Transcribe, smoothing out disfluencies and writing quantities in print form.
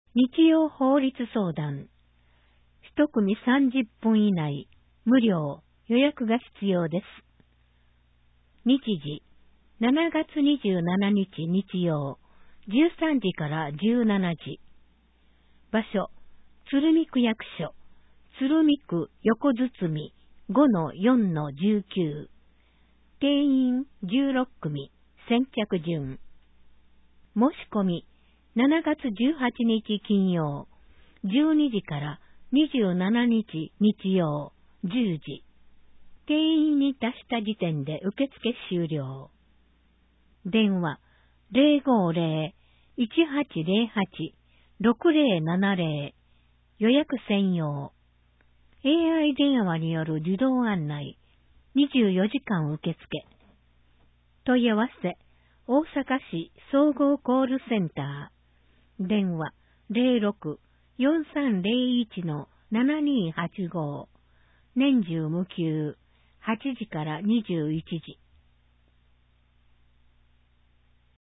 日曜法律相談。一組30分以内、無料、予約が必要です。日時、7月27日日曜、13時から17時。場所、鶴見区役所、鶴見区横堤 5-4-19。定員16組、先着順。申し込み、7月18日金曜、12時から27日日曜、10時。定員に達した時点で受付終了。電話、050-1808-6070。予約専用。AI 電話による自動案内。24時間受付。問い合わせ、大阪市総合コールセンター。電話06-4301-7285。年中無休。8時から21時。